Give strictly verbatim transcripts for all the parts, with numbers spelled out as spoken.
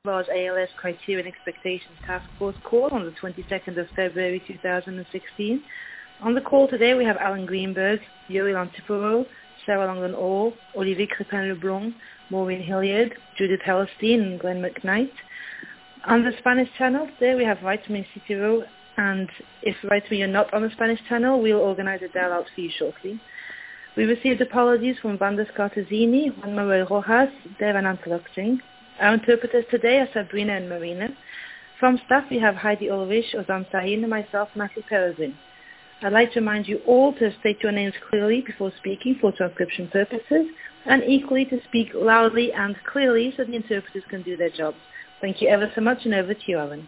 Large A L S Criteria and Expectations Task Force call on the twenty-second of February two thousand sixteen. On the call today we have Alan Greenberg, Yuri Lantiporo, Sarah Langdon-Orr, Olivier Crépin-Leblond, Maureen Hilliard, Judith Hellerstein, and Glenn McKnight. On the Spanish channel today we have Vitamin Citiro, and if Vitamin you're not on the Spanish channel, we'll organize a dial-out for you shortly. We received apologies from Vanda Scartazzini, Juan Manuel Rojas, Devan Antalok. Our interpreters today are Sabrina and Marina. From staff we have Heidi Ulrich, Ozan Sahin, and myself, Matthew Peresin. I'd like to remind you all to state your names clearly before speaking for transcription purposes, and equally to speak loudly and clearly so the interpreters can do their jobs. Thank you ever so much, and over to you, Alan.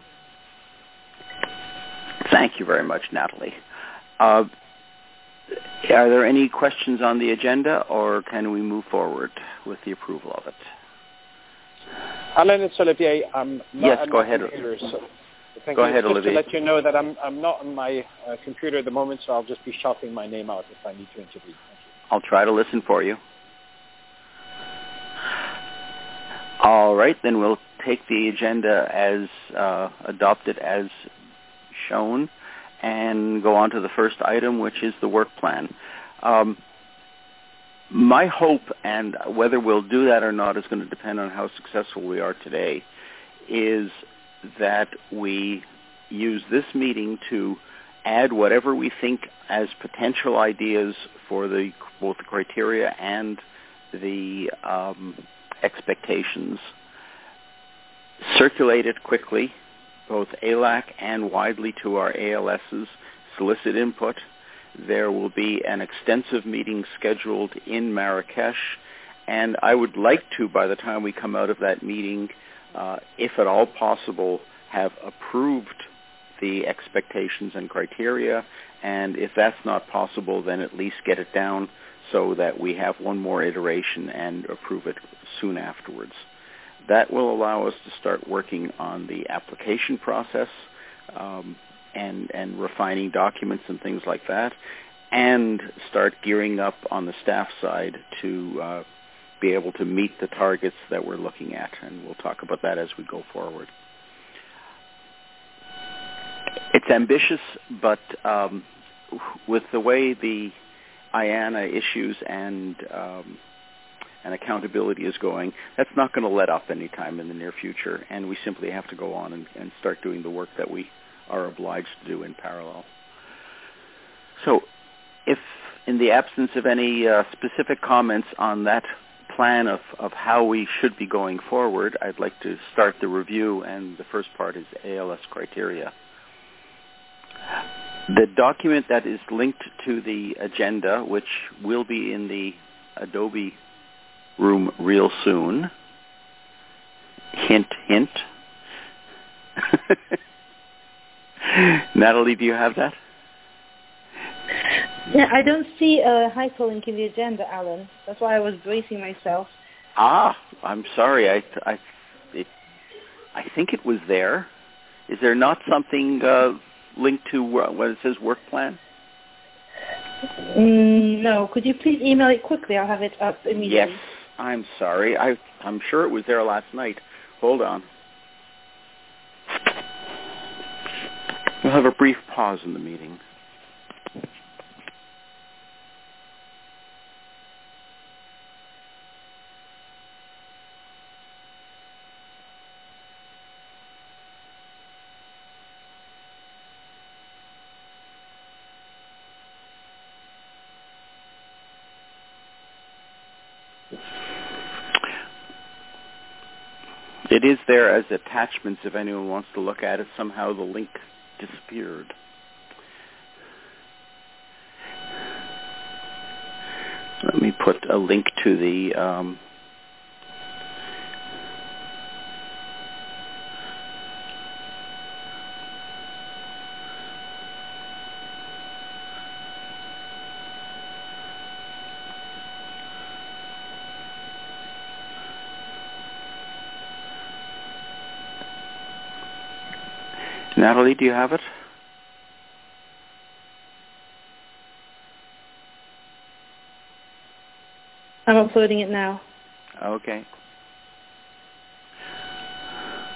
Thank you very much, Natalie. Uh, are there any questions on the agenda, or can we move forward with the approval of it? Alan, it's Olivier. I'm not yes, on go my ahead. Computer, so thank go you. ahead, just Olivier. to let you know that I'm I'm not on my uh, computer at the moment, so I'll just be shouting my name out if I need to intervene. Thank you. I'll try to listen for you. All right, then we'll take the agenda as uh, adopted as shown and go on to the first item, which is the work plan. Um, My hope, and whether we'll do that or not is going to depend on how successful we are today, is that we use this meeting to add whatever we think as potential ideas for the both the criteria and the um, expectations, circulate it quickly, both A L A C and widely to our A L Ss, solicit input. There will be an extensive meeting scheduled in Marrakesh, and I would like to, by the time we come out of that meeting, uh, if at all possible, have approved the expectations and criteria, and if that's not possible, then at least get it down so that we have one more iteration and approve it soon afterwards. That will allow us to start working on the application process, um, And, and refining documents and things like that, and start gearing up on the staff side to uh, be able to meet the targets that we're looking at, and we'll talk about that as we go forward. It's ambitious, but um, with the way the I A N A issues and um, and accountability is going, that's not going to let up anytime in the near future, and we simply have to go on and, and start doing the work that we are obliged to do in parallel. So if in the absence of any uh, specific comments on that plan of, of how we should be going forward, I'd like to start the review, and the first part is A L S criteria. The document that is linked to the agenda, which will be in the Adobe room real soon, hint, hint, Natalie, do you have that? Yeah, I don't see a hyperlink in the agenda, Alan. That's why I was bracing myself. Ah, I'm sorry. I I, it, I think it was there. Is there not something uh, linked to uh, what it says work plan? Mm, no. Could you please email it quickly? I'll have it up immediately. Yes, I'm sorry. I, I'm sure it was there last night. Hold on. We'll have a brief pause in the meeting. It is there as attachments if anyone wants to look at it. Somehow the link disappeared. Let me put a link to the um, Natalie, do you have it? I'm uploading it now. Okay.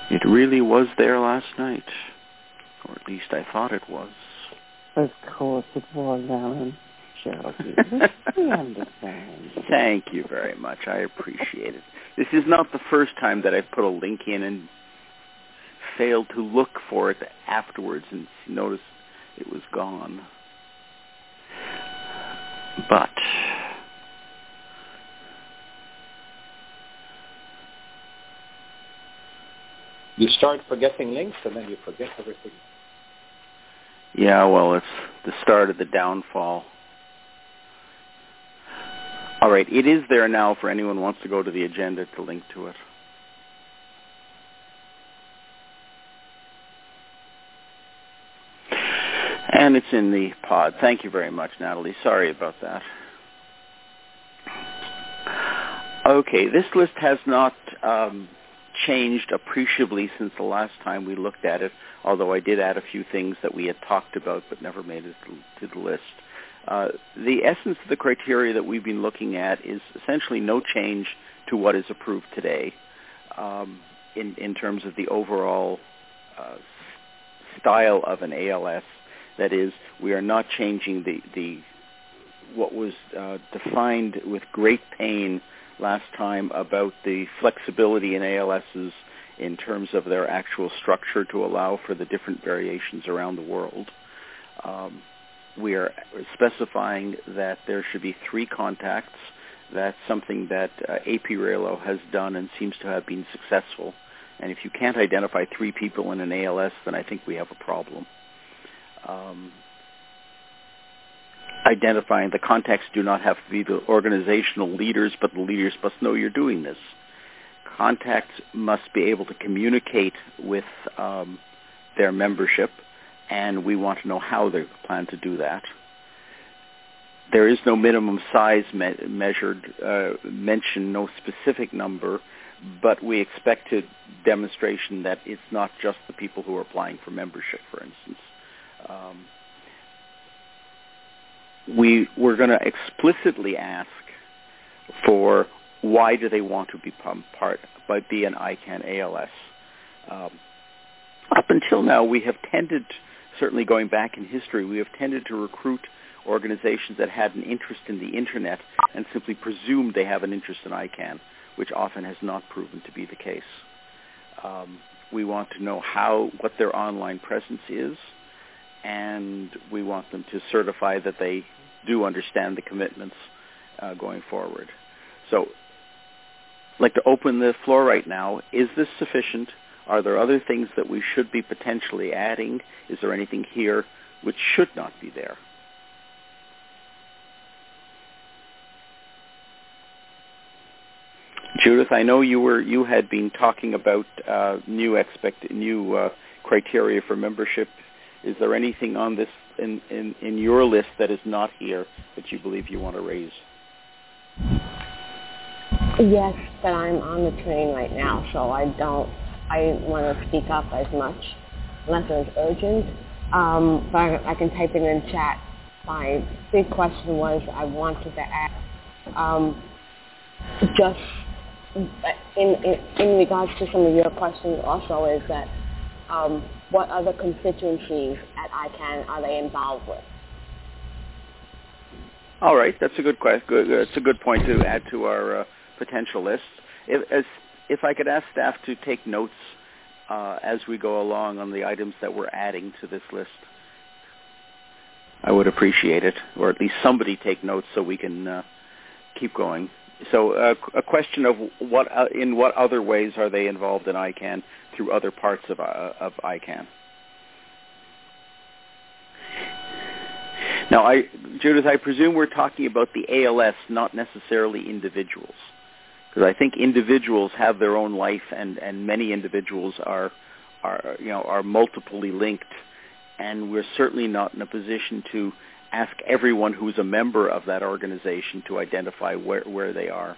It really was there last night, or at least I thought it was. Of course it was, Alan. Cherokee. We understand. Thank you very much. I appreciate it. This is not the first time that I've put a link in and failed to look for it afterwards and noticed it was gone. But you start forgetting links and then you forget everything. Yeah, well, it's the start of the downfall. All right, it is there now for anyone who wants to go to the agenda to link to it. And it's in the pod. Thank you very much, Natalie. Sorry about that. Okay, this list has not um, changed appreciably since the last time we looked at it, although I did add a few things that we had talked about but never made it to the list. Uh, the essence of the criteria that we've been looking at is essentially no change to what is approved today um, in, in terms of the overall uh, style of an A L S. That is, we are not changing the, the what was uh, defined with great pain last time about the flexibility in A L Ss in terms of their actual structure to allow for the different variations around the world. Um, we are specifying that there should be three contacts. That's something that uh, APRAILO has done and seems to have been successful. And if you can't identify three people in an A L S, then I think we have a problem. Um, identifying the contacts do not have to be the organizational leaders, but the leaders must know you're doing this. Contacts must be able to communicate with um, their membership, and we want to know how they plan to do that. There is no minimum size me- measured, uh, mentioned, no specific number, but we expect a demonstration that it's not just the people who are applying for membership, for instance. Um, we, we're going to explicitly ask for why do they want to be part, by be an I CANN A L S. Um, up until now, we have tended, certainly going back in history, we have tended to recruit organizations that had an interest in the Internet and simply presumed they have an interest in I CANN, which often has not proven to be the case. Um, we want to know how, what their online presence is, and we want them to certify that they do understand the commitments uh, going forward. So I'd like to open the floor right now. Is this sufficient? Are there other things that we should be potentially adding? Is there anything here which should not be there? Judith, I know you were you had been talking about uh, new expect new uh, criteria for membership. Is there anything on this in, in, in your list that is not here that you believe you want to raise? Yes, but I'm on the train right now, so I don't. I want to speak up as much, unless it's urgent. Um, but I, I can type it in chat. My big question was I wanted to ask, um, just in, in in regards to some of your questions also, is that um, what other constituencies at I CANN are they involved with? All right, that's a good question. Good, that's a good point to add to our uh, potential list. If, as, if I could ask staff to take notes uh, as we go along on the items that we're adding to this list, I would appreciate it, or at least somebody take notes so we can uh, keep going. So uh, a question of what, uh, in what other ways are they involved in I CANN through other parts of, uh, of I CANN? Now, I, Judith, I presume we're talking about the A L S, not necessarily individuals, because I think individuals have their own life, and, and many individuals are, are, you know, are multiply linked, and we're certainly not in a position to ask everyone who's a member of that organization to identify where, where they are.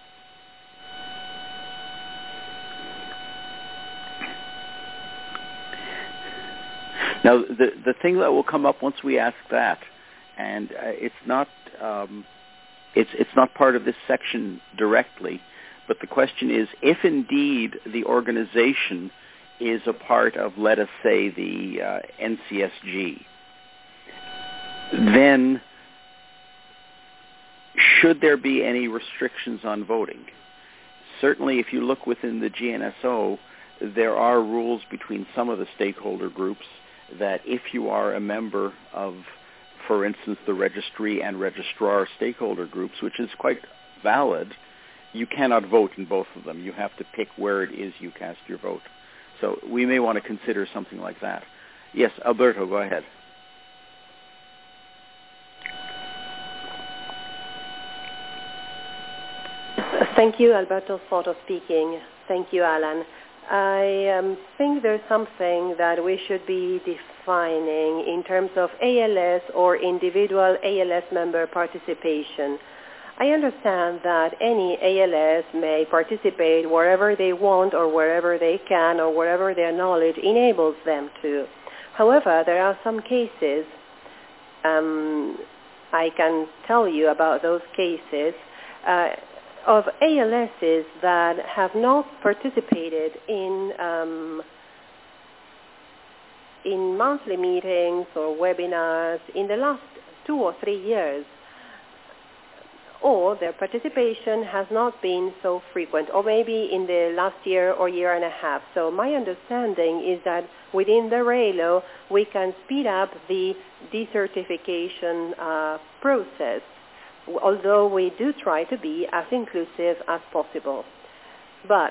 Now, the the thing that will come up once we ask that, and uh, it's not um, it's it's not part of this section directly, but the question is, if indeed the organization is a part of, let us say, the uh, N C S G, then should there be any restrictions on voting? Certainly, if you look within the G N S O, there are rules between some of the stakeholder groups that if you are a member of, for instance, the registry and registrar stakeholder groups, which is quite valid, you cannot vote in both of them. You have to pick where it is you cast your vote. So we may want to consider something like that. Yes, Alberto, go ahead. Thank you, Alberto Soto speaking. Thank you, Alan. I um, think there's something that we should be defining in terms of A L S or individual A L S member participation. I understand that any A L S may participate wherever they want or wherever they can or wherever their knowledge enables them to. However, there are some cases, um, I can tell you about those cases, uh, of A L Ss that have not participated in um, in monthly meetings or webinars in the last two or three years, or their participation has not been so frequent, or maybe in the last year or year and a half. So my understanding is that within the RAILO, we can speed up the decertification uh, process, although we do try to be as inclusive as possible. But,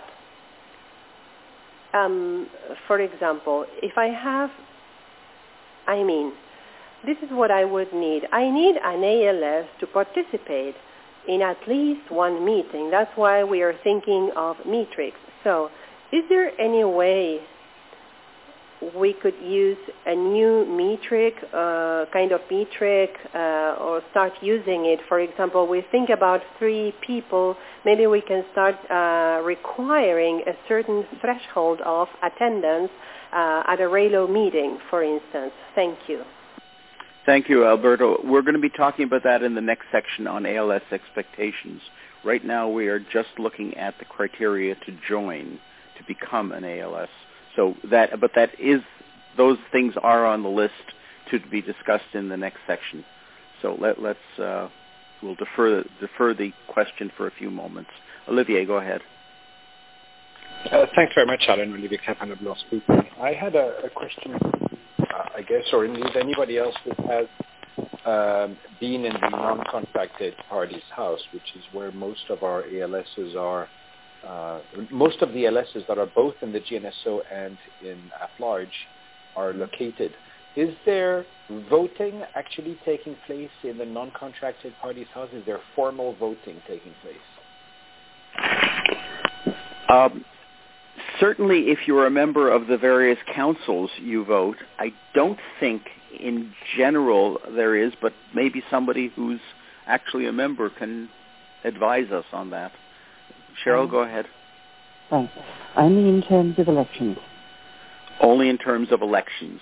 um, for example, if I have, I mean, this is what I would need. I need an A L S to participate in at least one meeting. That's why we are thinking of metrics. So, is there any way we could use a new metric, uh, kind of metric, uh, or start using it? For example, we think about three people. Maybe we can start uh, requiring a certain threshold of attendance uh, at a RAILO meeting, for instance. Thank you. Thank you, Alberto. We're going to be talking about that in the next section on A L S expectations. Right now, we are just looking at the criteria to join, to become an A L S. So that, but that is, those things are on the list to be discussed in the next section. So let, let's, uh, we'll defer defer the question for a few moments. Olivier, go ahead. Uh, thanks very much, Alan. Olivier Capanablanc speaking. I had a, a question, uh, I guess, or indeed anybody else who has um, been in the non-contracted parties house, which is where most of our A L Ss are. Uh, most of the A L Ss that are both in the G N S O and in at-large are located. Is there voting actually taking place in the non-contracted parties' house? Is there formal voting taking place? Um, certainly, if you're a member of the various councils, you vote. I don't think in general there is, but maybe somebody who's actually a member can advise us on that. Cheryl, go ahead. Thanks. Only in terms of elections. Only in terms of elections.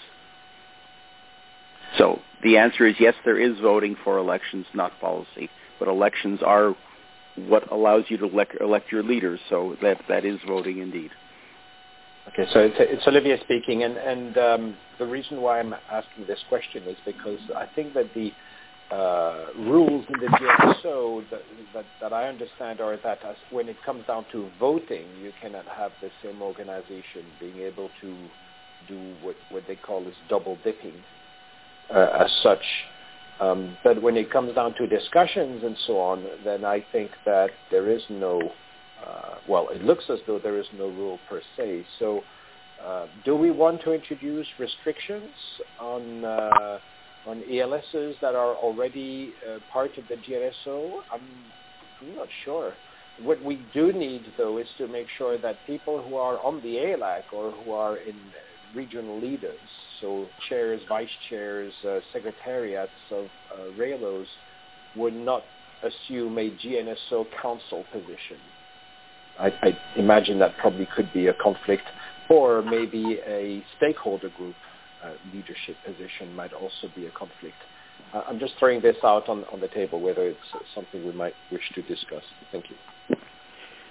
So the answer is yes, there is voting for elections, not policy. But elections are what allows you to elect, elect your leaders, so that, that is voting indeed. Okay, so it's, it's Olivier speaking, and, and um, the reason why I'm asking this question is because I think that the Uh, rules in the G N S O that, that, that I understand are that as when it comes down to voting, you cannot have the same organization being able to do what, what they call is double dipping uh, as such. Um, but when it comes down to discussions and so on, then I think that there is no, uh, well, it looks as though there is no rule per se. So uh, do we want to introduce restrictions on uh, on A L Ss that are already uh, part of the G N S O? I'm, I'm not sure. What we do need, though, is to make sure that people who are on the A L A C or who are in regional leaders, so chairs, vice chairs, uh, secretariats of uh, RAILOs, would not assume a G N S O council position. I, I imagine that probably could be a conflict, or maybe a stakeholder group Uh, leadership position might also be a conflict. Uh, I'm just throwing this out on, on the table, whether it's something we might wish to discuss. Thank you.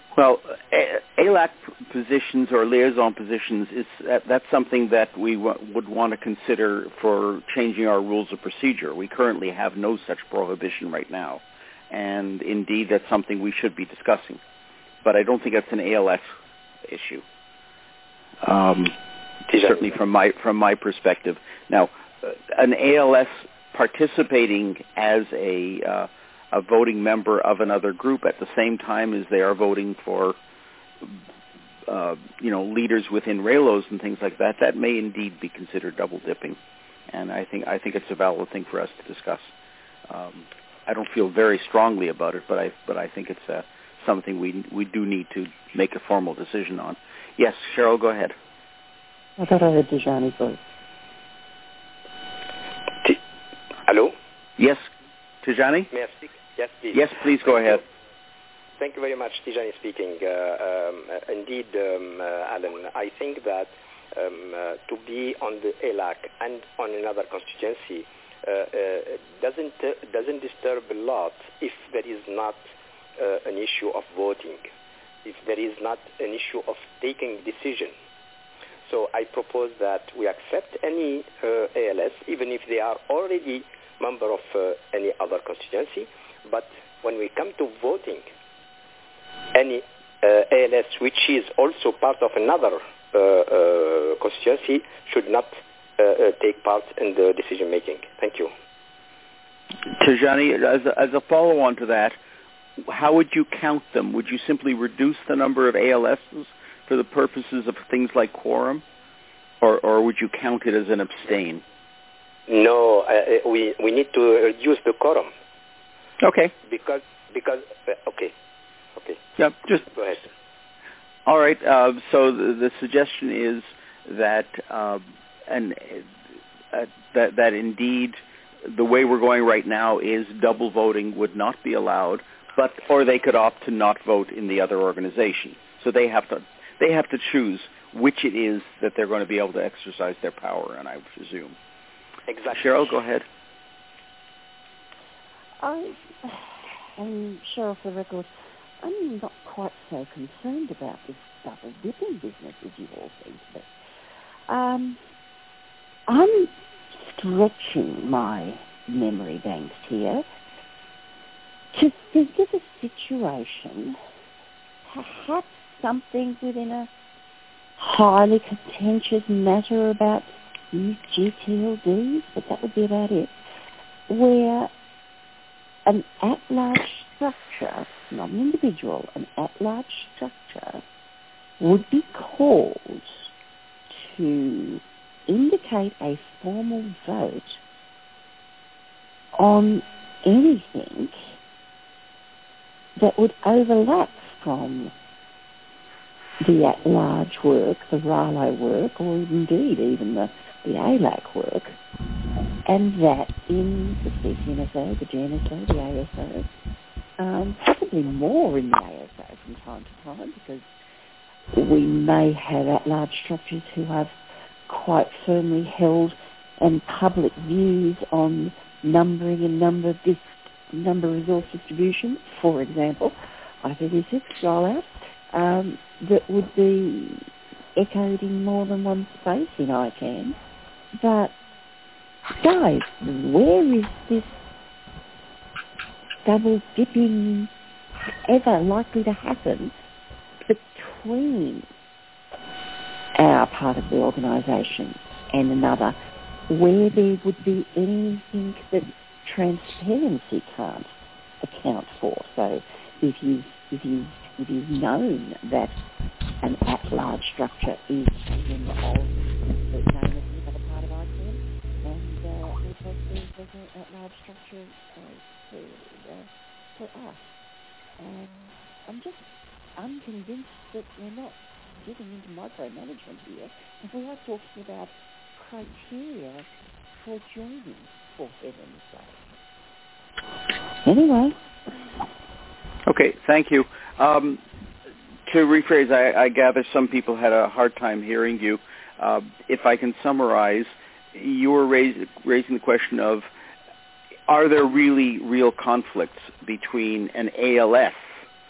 Well, A L A C positions or liaison positions, is that, that's something that we w- would want to consider for changing our rules of procedure. We currently have no such prohibition right now, and indeed that's something we should be discussing. But I don't think that's an A L S issue, um, certainly from my from my perspective. Now, uh, an A L S participating as a uh, a voting member of another group at the same time as they are voting for, uh, you know, leaders within RAILOs and things like that, that may indeed be considered double dipping, and I think I think it's a valid thing for us to discuss. Um, I don't feel very strongly about it, but I but I think it's uh, something we we do need to make a formal decision on. Yes, Cheryl, go ahead. I thought I heard Tijani voice. T- Hello? Yes, Tijani? May I speak? Yes, please. Yes, please go Thank ahead. You. Thank you very much, Tijani speaking. Uh, um, uh, indeed, um, uh, Alan, I think that um, uh, to be on the A L A C and on another constituency uh, uh, doesn't uh, doesn't disturb a lot if there is not uh, an issue of voting, if there is not an issue of taking decision. So I propose that we accept any uh, A L S, even if they are already member of uh, any other constituency, but when we come to voting, any uh, A L S which is also part of another uh, uh, constituency should not uh, uh, take part in the decision making. Thank you. Tijani, as a, as a follow-on to that, how would you count them? Would you simply reduce the number of A L Ss for the purposes of things like quorum, or, or would you count it as an abstain? No, uh, we we need to reduce the quorum. Okay. Because because uh, okay, okay. Yeah, just go ahead. All right. Uh, so the, the suggestion is that uh, and uh, that that indeed the way we're going right now is double voting would not be allowed, but or they could opt to not vote in the other organization. So they have to they have to choose which it is that they're going to be able to exercise their power, and I presume. Exactly. Cheryl, go ahead. I, and Cheryl, for the record, I'm not quite so concerned about this double dipping business as you all seem to be. Um, I'm stretching my memory banks here to think of a situation, perhaps something within a highly contentious matter about these G T L Ds, but that would be about it, where an at-large structure, not an individual, an at-large structure would be called to indicate a formal vote on anything that would overlap from the at-large work, the RALO work, or indeed even the, the A L A C work, and that in the C C N S O, the G N S O, the A S O, um, possibly more in the A S O from time to time, because we may have at-large structures who have quite firmly held and public views on numbering and number dis- number resource distribution, for example, I P v six rollout, um, that would be echoed in more than one space in I CANN. But, guys, where is this double dipping ever likely to happen between our part of the organisation and another, where there would be anything that transparency can't account for? So if you if you it is known that an at-large structure is a member of the known as another part of I CANN, and uh, also there's an at-large structure uh, for, uh, for us. And I'm just unconvinced that we're not getting into micromanagement here, and we are talking about criteria for joining, for heaven's sake. Anyway. Okay, thank you. Um, to rephrase, I, I gather some people had a hard time hearing you. Uh, if I can summarize, you were raise, raising the question of, are there really real conflicts between an A L S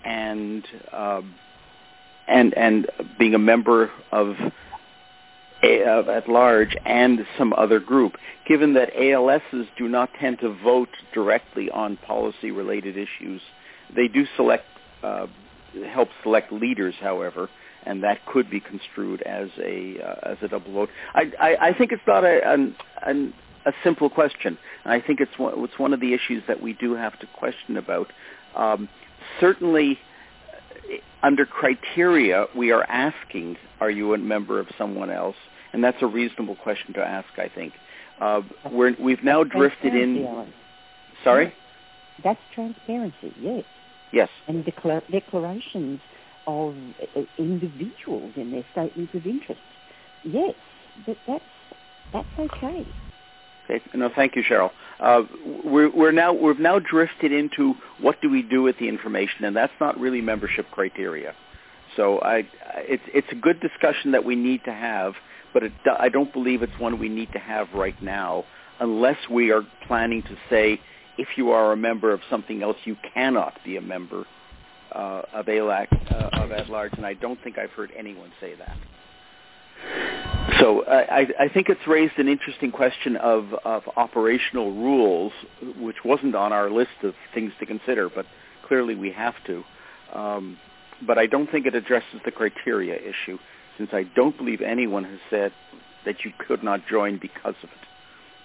and um, and and being a member of, a, of at large and some other group. Given that A L Ss do not tend to vote directly on policy-related issues, they do select uh, help select leaders, however, and that could be construed as a uh, as a double vote. I, I, I think it's not a, an, an, a simple question. I think it's one, it's one of the issues that we do have to question about. Um, certainly, under criteria, we are asking, are you a member of someone else? And that's a reasonable question to ask, I think. Uh, we're, we've now drifted in... Alan. Sorry? That's transparency, yes. Yes. And decla- declarations of uh, individuals in their statements of interest. Yes, but that's, that's okay. Okay. No, thank you, Cheryl. Uh, we're, we're now, we've now drifted into what do we do with the information, and that's not really membership criteria. So I, it's, it's a good discussion that we need to have, but it, I don't believe it's one we need to have right now unless we are planning to say, if you are a member of something else, you cannot be a member uh, of A L A C, uh, of at large, and I don't think I've heard anyone say that. So uh, I, I think it's raised an interesting question of, of operational rules, which wasn't on our list of things to consider, but clearly we have to. Um, but I don't think it addresses the criteria issue, since I don't believe anyone has said that you could not join because of it.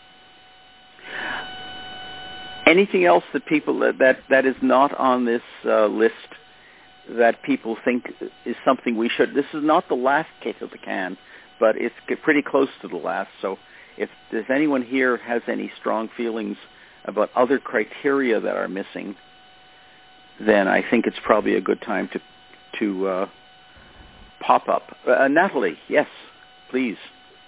Anything else that people that that is not on this uh, list that people think is something we should? This is not the last kick of the can, but it's pretty close to the last. So if, if anyone here has any strong feelings about other criteria that are missing, then I think it's probably a good time to to uh, pop up. Uh, Natalie, yes, please.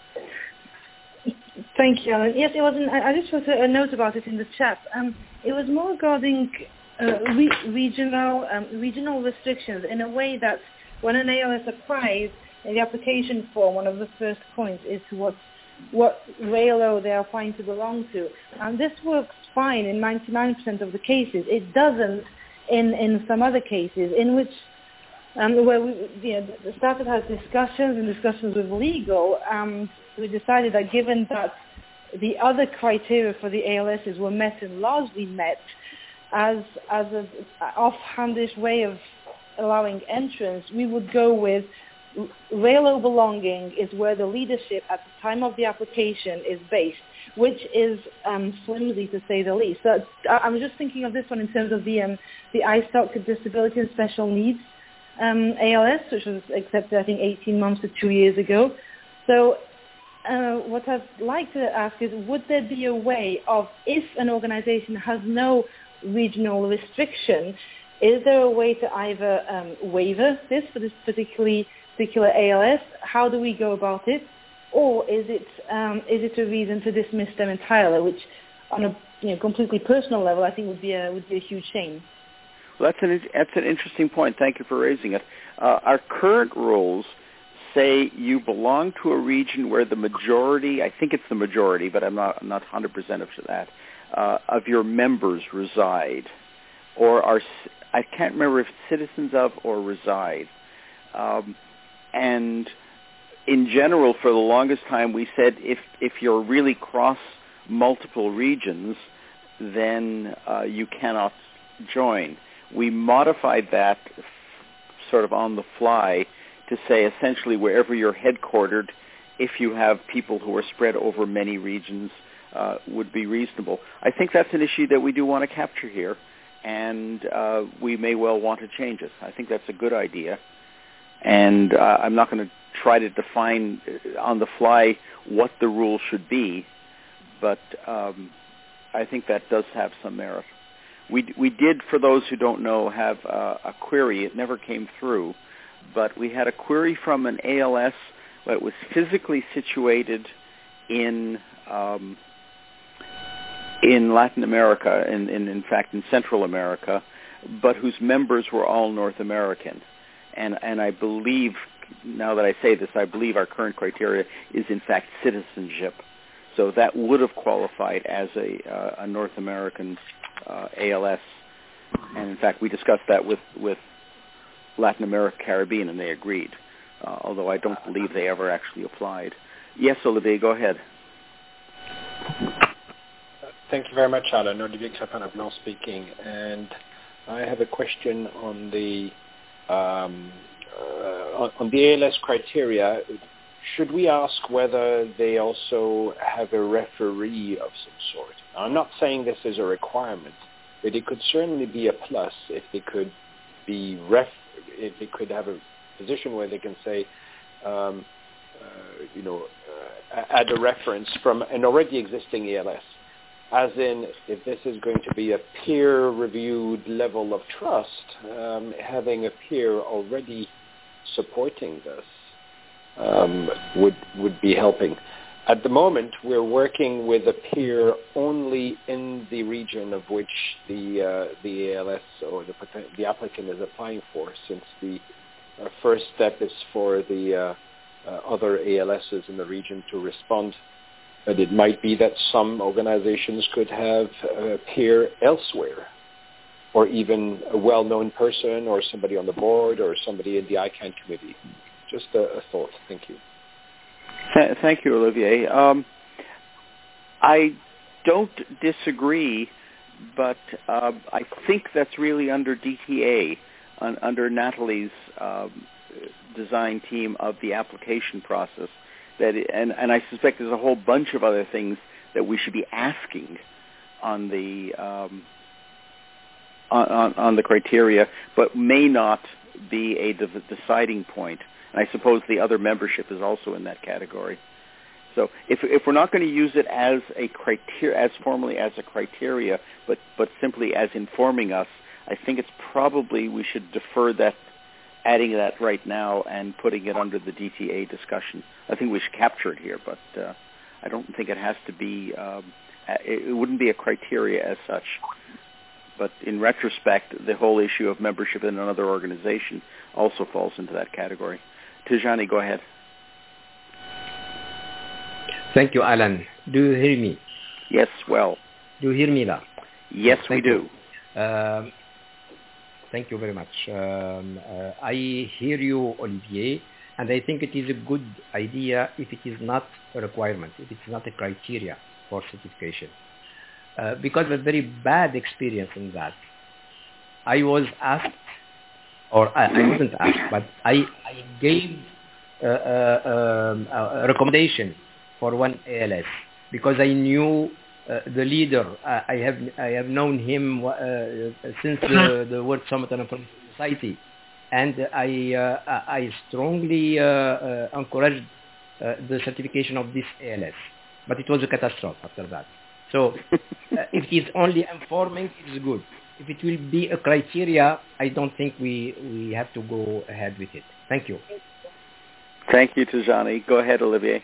Thank you, Alan. Yes, it was. An, I just wrote a note about it in the chat. Um, it was more regarding uh, re- regional um, regional restrictions in a way that when an A L S applies in the application form, one of the first points is what what railroad they are applying to belong to, and this works fine in ninety-nine percent of the cases. It doesn't in in some other cases in which. Um, where we, you know, the staff had had discussions and discussions with legal, and we decided that given that the other criteria for the A L Ss were met and largely met, as as an offhandish way of allowing entrance, we would go with railroad belonging is where the leadership at the time of the application is based, which is um, flimsy to say the least. So I'm just thinking of this one in terms of the um, the I S O C Disability and Special Needs Um, A L S, which was accepted, I think, eighteen months to two years ago. So uh, what I'd like to ask is, would there be a way of, if an organization has no regional restriction, is there a way to either um, waiver this for this particularly particular A L S? How do we go about it? Or is it um, is it a reason to dismiss them entirely, which on a you know, completely personal level I think would be a, would be a huge shame? Well, that's an that's an interesting point. Thank you for raising it. Uh, our current rules say you belong to a region where the majority, I think it's the majority, but I'm not I'm not one hundred percent of that, uh, of your members reside, or are, I can't remember if citizens of or reside. Um, and in general, for the longest time, we said if if you're really cross multiple regions, then uh, you cannot join. We modified that sort of on the fly to say essentially wherever you're headquartered, if you have people who are spread over many regions, uh, would be reasonable. I think that's an issue that we do want to capture here, and uh, we may well want to change it. I think that's a good idea. And uh, I'm not going to try to define on the fly what the rule should be, but um, I think that does have some merit. We we did, for those who don't know, have uh, a query. It never came through, but we had a query from an A L S that was physically situated in um, in Latin America, and in, in, in fact in Central America, but whose members were all North American. And and I believe, now that I say this, I believe our current criteria is in fact citizenship. So that would have qualified as a, uh, a North American uh, A L S. And in fact, we discussed that with, with Latin America, Caribbean, and they agreed, uh, although I don't believe they ever actually applied. Yes, Olivier, go ahead. Thank you very much, Alan. Olivier Crépin-Blanc speaking. And I have a question on the um, uh, on, on the A L S criteria. Should we ask whether they also have a referee of some sort? Now, I'm not saying this is a requirement, but it could certainly be a plus if they could be ref, if they could have a position where they can say, um, uh, you know, uh, add a reference from an already existing A L S. As in, if this is going to be a peer-reviewed level of trust, um, having a peer already supporting this um, would would be helping. At the moment, we're working with a peer only in the region of which the uh, the A L S or the the applicant is applying for, since the uh, first step is for the uh, uh, other A L Ss in the region to respond. But it might be that some organizations could have a peer elsewhere, or even a well-known person, or somebody on the board, or somebody in the I CANN committee. Just a, a thought. Thank you. Th- thank you, Olivier. Um, I don't disagree, but uh, I think that's really under D T A, un- under Natalie's um, design team of the application process. That it, and, and I suspect there's a whole bunch of other things that we should be asking on the um, on, on, on the criteria, but may not be a de- deciding point. And I suppose the other membership is also in that category. So if if we're not going to use it as a criteria, as formally as a criteria, but but simply as informing us, I think it's probably we should defer that, adding that right now and putting it under the D T A discussion. I think we should capture it here, but uh, I don't think it has to be, um, it, it wouldn't be a criteria as such. But in retrospect, the whole issue of membership in another organization also falls into that category. Tijani, go ahead. Thank you, Alan. Do you hear me? Yes, well. Do you hear me now? Yes, Thank we you. do. Um, Thank you very much. Um, uh, I hear you, Olivier, and I think it is a good idea if it is not a requirement, if it's not a criteria for certification. Uh, because of a very bad experience in that. I was asked, or I, I wasn't asked, but I, I gave uh, uh, um, a recommendation for one A L S because I knew Uh, the leader. Uh, I have I have known him uh, since the, the World Summit on Information Society, and I uh, I strongly uh, uh, encouraged uh, the certification of this A L S. But it was a catastrophe after that. So uh, if it is only informing, it is good. If it will be a criteria, I don't think we we have to go ahead with it. Thank you. Thank you, Tijani. Go ahead, Olivier.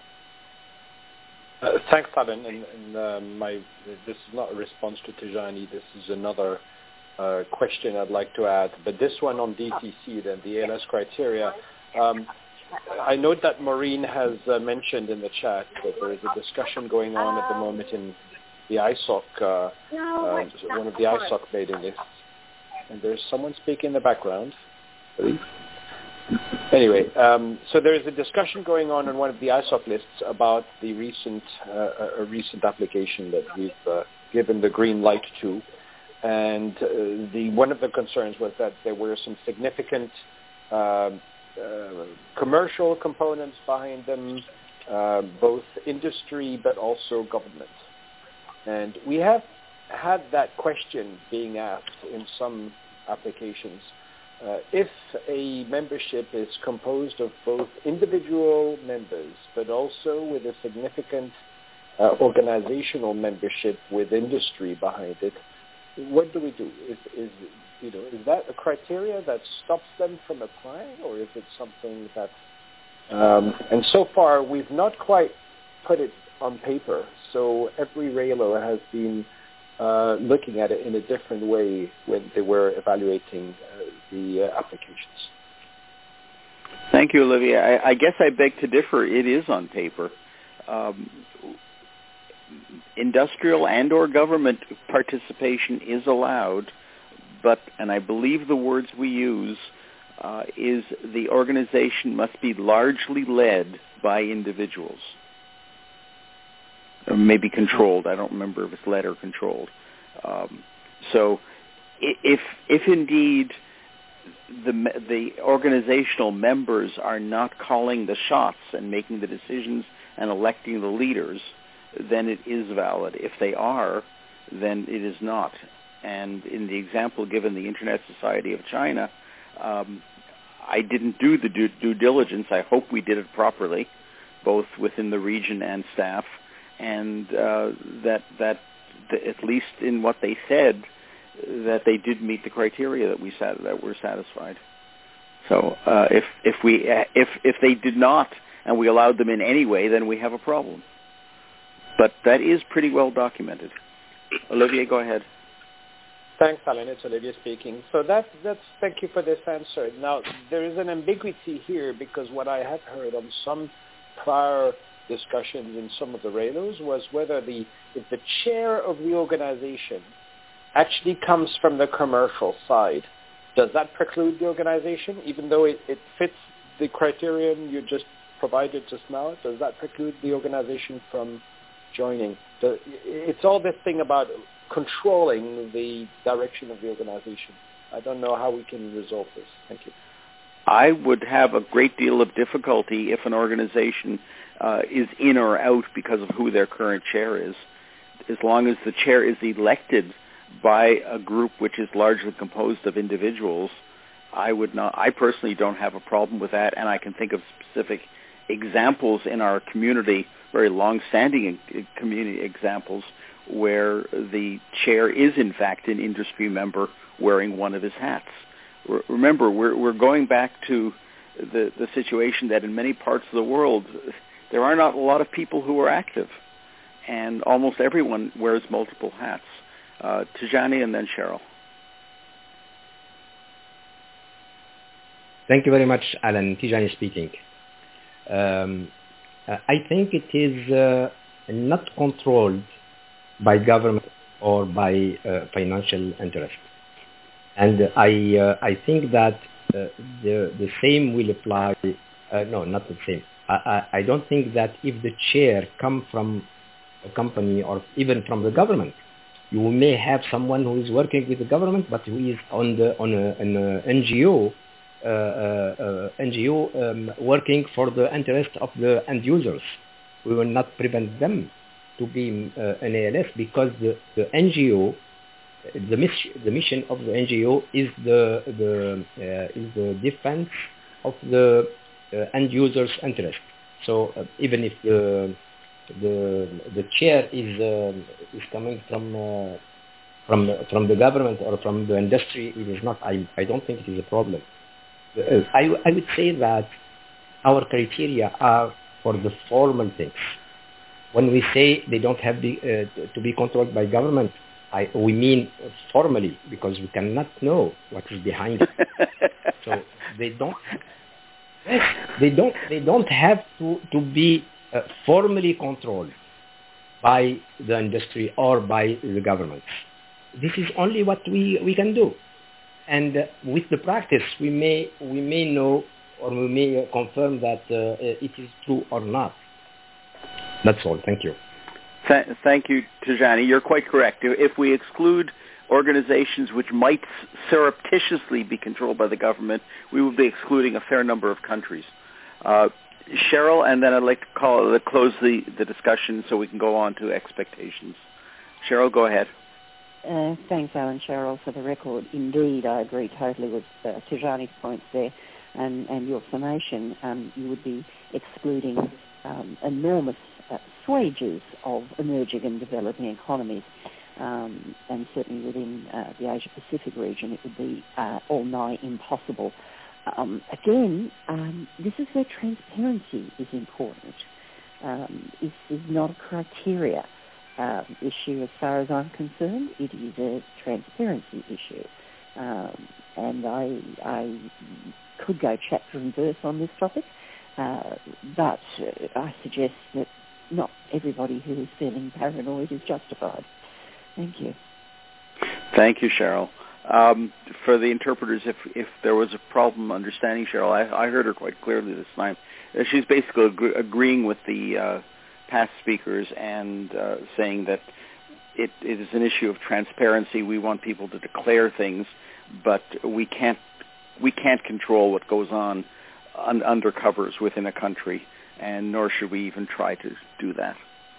Uh, thanks, Alan. And, and uh, my this is not a response to Tijani. This is another uh, question I'd like to add. But this one on D T C, then the A L S criteria. Um, I note that Maureen has uh, mentioned in the chat that there is a discussion going on at the moment in the I S O C, uh, uh, one of the I S O C mailing lists. And there's someone speaking in the background. Anyway, um, so there is a discussion going on on one of the I S O C lists about the recent uh, a recent application that we've uh, given the green light to, and uh, the one of the concerns was that there were some significant uh, uh, commercial components behind them, uh, both industry but also government, and we have had that question being asked in some applications. Uh, if a membership is composed of both individual members, but also with a significant uh, organizational membership with industry behind it, what do we do? Is, is, you know, is that a criteria that stops them from applying, or is it something that... Um, and so far, we've not quite put it on paper, so every railer has been Uh, looking at it in a different way when they were evaluating uh, the uh, applications. Thank you, Olivia. I, I guess I beg to differ. It is on paper. Um, industrial and or government participation is allowed, but, and I believe the words we use, uh, is the organization must be largely led by individuals. Or maybe controlled. I don't remember if it's led or controlled. Um, so if, if indeed the, the organizational members are not calling the shots and making the decisions and electing the leaders, then it is valid. If they are, then it is not. And in the example given, the Internet Society of China, um, I didn't do the due, due diligence. I hope we did it properly, both within the region and staff, and uh, that that the, at least in what they said, that they did meet the criteria that we sat, that were satisfied. So uh, if if we if if they did not and we allowed them in anyway, then we have a problem. But that is pretty well documented. Olivier, go ahead. Thanks, Alan. It's Olivier speaking. So that, that's, thank you for this answer. Now, there is an ambiguity here because what I have heard on some prior discussions in some of the R A L Os was whether the, if the chair of the organization actually comes from the commercial side, does that preclude the organization, even though it, it fits the criterion you just provided just now? Does that preclude the organization from joining? The, it's all this thing about controlling the direction of the organization. I don't know how we can resolve this. Thank you. I would have a great deal of difficulty if an organization uh, is in or out because of who their current chair is. As long as the chair is elected by a group which is largely composed of individuals, I would not. I personally don't have a problem with that, and I can think of specific examples in our community, very long-standing community examples, where the chair is in fact an industry member wearing one of his hats. Remember, we're, we're going back to the, the situation that in many parts of the world there are not a lot of people who are active, and almost everyone wears multiple hats. Uh, Tijani and then Cheryl. Thank you very much, Alan. Tijani speaking. Um, I think it is uh, not controlled by government or by uh, financial interest. And I uh, I think that uh, the the same will apply. Uh, no, not the same. I, I, I don't think that if the chair come from a company or even from the government, you may have someone who is working with the government, but who is on the on a, an uh, N G O uh, uh, N G O um, working for the interest of the end users. We will not prevent them to be uh, an A L S because the, the N G O, the, mis- the mission of the N G O is the the uh, is the defense of the uh, end users' interest. So uh, even if the the the chair is uh, is coming from uh, from from the government or from the industry, it is not. I I don't think it is a problem. Uh, I I would say that our criteria are for the formal things. When we say they don't have the, uh, to be controlled by government, I, we mean formally, because we cannot know what is behind it. So they don't. They don't. They don't have to to be uh, formally controlled by the industry or by the government. This is only what we, we can do, and uh, with the practice, we may we may know or we may confirm that uh, it is true or not. That's all. Thank you. Th- thank you, Tijani. You're quite correct. If we exclude organizations which might surreptitiously be controlled by the government, we will be excluding a fair number of countries. Uh, Cheryl, and then I'd like to call, uh, close the, the discussion so we can go on to expectations. Cheryl, go ahead. Uh, thanks, Alan. Cheryl, for the record. Indeed, I agree totally with uh, Tijani's points there and, and your summation. Um, you would be excluding um, enormous uh, swages of emerging and developing economies. Um, and certainly within uh, the Asia-Pacific region, it would be uh, all nigh impossible. Um, again, um, this is where transparency is important. Um, this is not a criteria uh, issue as far as I'm concerned. It is a transparency issue. Um, and I, I could go chapter and verse on this topic, uh, but uh, I suggest that not everybody who is feeling paranoid is justified. Thank you. Thank you, Cheryl. Uh, um, for the interpreters, if if there was a problem understanding Cheryl, I, I heard her quite clearly this time. Uh, she's basically ag- agreeing with the uh, past speakers and uh, saying that it, it is an issue of transparency. We want people to declare things, but we can't we can't control what goes on un- under covers within a country, and nor should we even try to do that.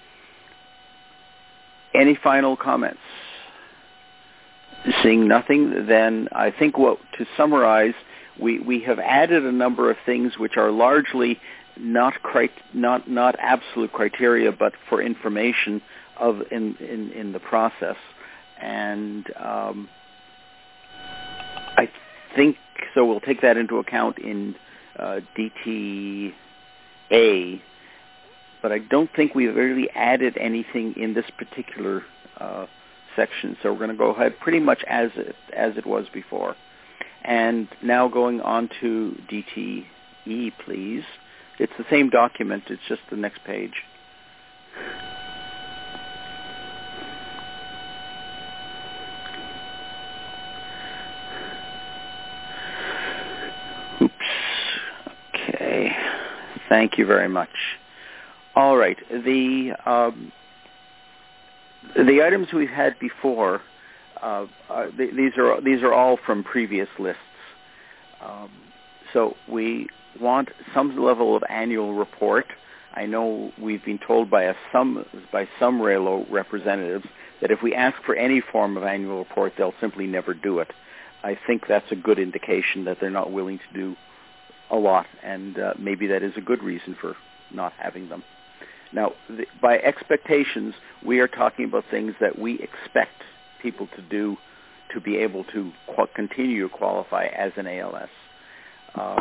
Any final comments? Seeing nothing, then I think what to summarize, we, we have added a number of things which are largely not cri- not not absolute criteria, but for information of in in, in the process, and um, I think so. We'll take that into account in uh, D T A, but I don't think we've really added anything in this particular Uh, section, so we're going to go ahead pretty much as it as it was before. And now going on to D T E, please. It's the same document, it's just the next page. Oops. Okay. Thank you very much. All right. The um, The items we've had before, uh, are, th- these are these are all from previous lists. Um, so we want some level of annual report. I know we've been told by a some by some R A L O representatives that if we ask for any form of annual report, they'll simply never do it. I think that's a good indication that they're not willing to do a lot, and uh, maybe that is a good reason for not having them. Now, the, by expectations, we are talking about things that we expect people to do to be able to qu- continue to qualify as an A L S. Um,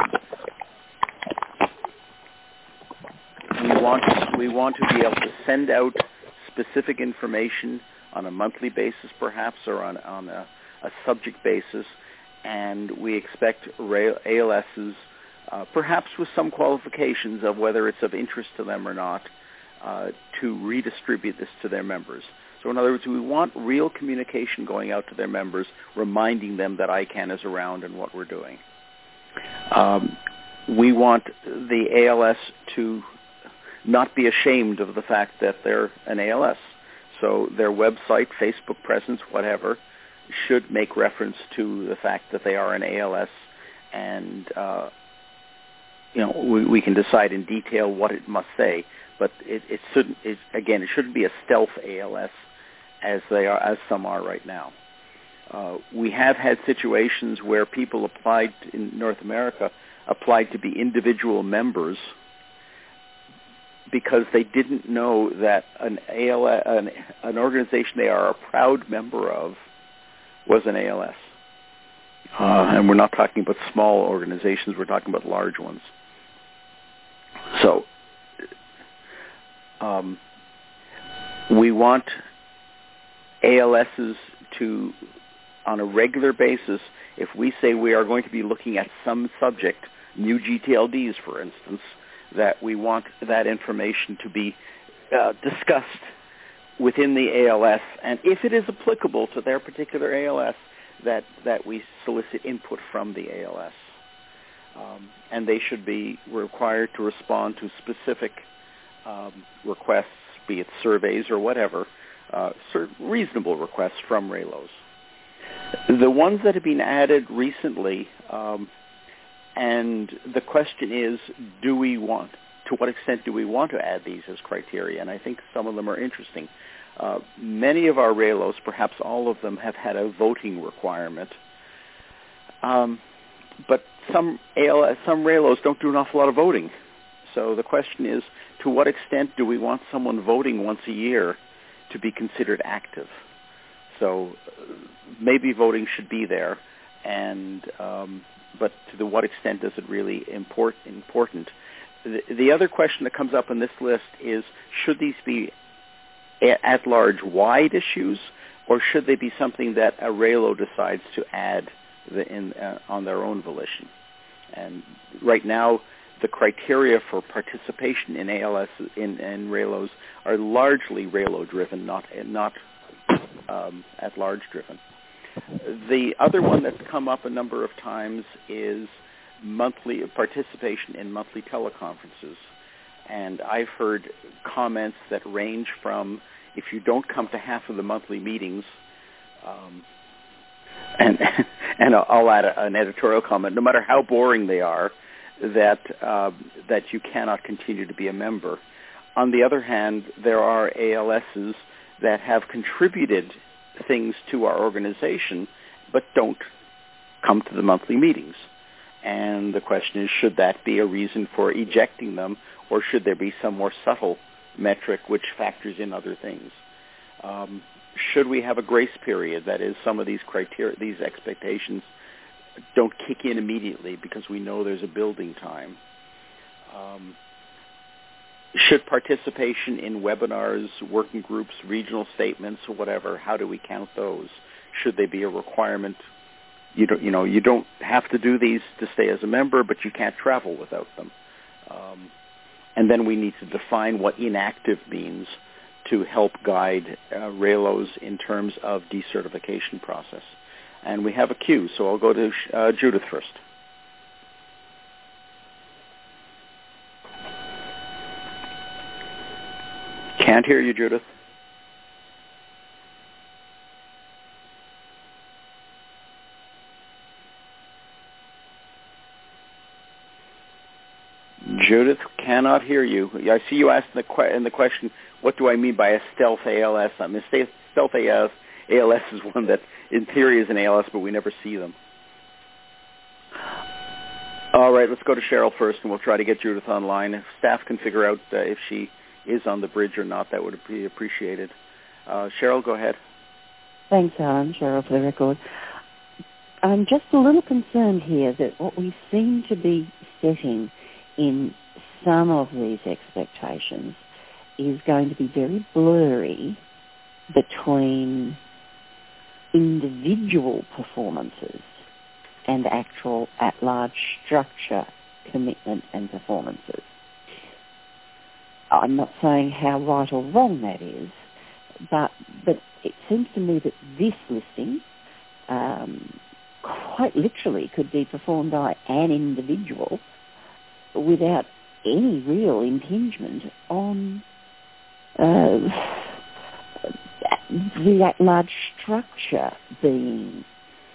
we want we want to be able to send out specific information on a monthly basis, perhaps, or on on a, a subject basis, and we expect A L Ss, uh, perhaps with some qualifications of whether it's of interest to them or not, Uh, to redistribute this to their members. So in other words, we want real communication going out to their members, reminding them that I CAN is around and what we're doing. Um, we want the A L S to not be ashamed of the fact that they're an A L S. So their website, Facebook presence, whatever, should make reference to the fact that they are an A L S, and uh, you know we, we can decide in detail what it must say. But it, it shouldn't. It, again, it shouldn't be a stealth A L S, as they are, as some are right now. Uh, we have had situations where people applied in North America applied to be individual members because they didn't know that an A L S, an, an organization they are a proud member of, was an A L S. Uh, and we're not talking about small organizations; we're talking about large ones. So. Um, we want A L Ss to, on a regular basis, if we say we are going to be looking at some subject, new G T L Ds, for instance, that we want that information to be uh, discussed within the A L S, and if it is applicable to their particular A L S, that, that we solicit input from the A L S. Um, and they should be required to respond to specific Um, requests, be it surveys or whatever, uh, reasonable requests from R A L Os. The ones that have been added recently, um, and the question is, do we want, to what extent do we want to add these as criteria? And I think some of them are interesting. Uh, many of our R A L Os, perhaps all of them, have had a voting requirement. Um, but some A L S, some R A L Os don't do an awful lot of voting. So the question is, to what extent do we want someone voting once a year to be considered active? So uh, maybe voting should be there, and um, but to the, what extent is it really import, important? The, the other question that comes up in this list is, should these be at-large wide issues, or should they be something that a R A L O decides to add the, in, uh, on their own volition? And right now, the criteria for participation in A L S in, in R A L Os are largely R A L O driven, not not um, at large driven. The other one that's come up a number of times is monthly participation in monthly teleconferences. And I've heard comments that range from, if you don't come to half of the monthly meetings, um, and and I'll add a, an editorial comment, no matter how boring they are, that uh, that you cannot continue to be a member. On the other hand, there are A L Ss that have contributed things to our organization but don't come to the monthly meetings. And the question is, should that be a reason for ejecting them, or should there be some more subtle metric which factors in other things? Um, should we have a grace period? That is, some of these criteria, these expectations don't kick in immediately because we know there's a building time. Um, should participation in webinars, working groups, regional statements, or whatever, how do we count those? Should they be a requirement? You don't, you know, you don't have to do these to stay as a member, but you can't travel without them. Um, and then we need to define what inactive means to help guide uh, RAILOs in terms of decertification process. And we have a queue, so I'll go to uh, Judith first. Can't hear you, Judith. Judith, cannot hear you. I see you asked in the, que- in the question, what do I mean by a stealth A L S? I mean, stealth A L S, A L S is one that in theory is an A L S, but we never see them. All right, let's go to Cheryl first, and we'll try to get Judith online. If staff can figure out uh, if she is on the bridge or not, that would be appreciated. Uh, Cheryl, go ahead. Thanks, Alan. Cheryl, for the record. I'm just a little concerned here that what we seem to be setting in some of these expectations is going to be very blurry between individual performances and actual at-large structure commitment and performances. I'm not saying how right or wrong that is, but but it seems to me that this listing um, quite literally could be performed by an individual without any real impingement on uh, the at-large structure being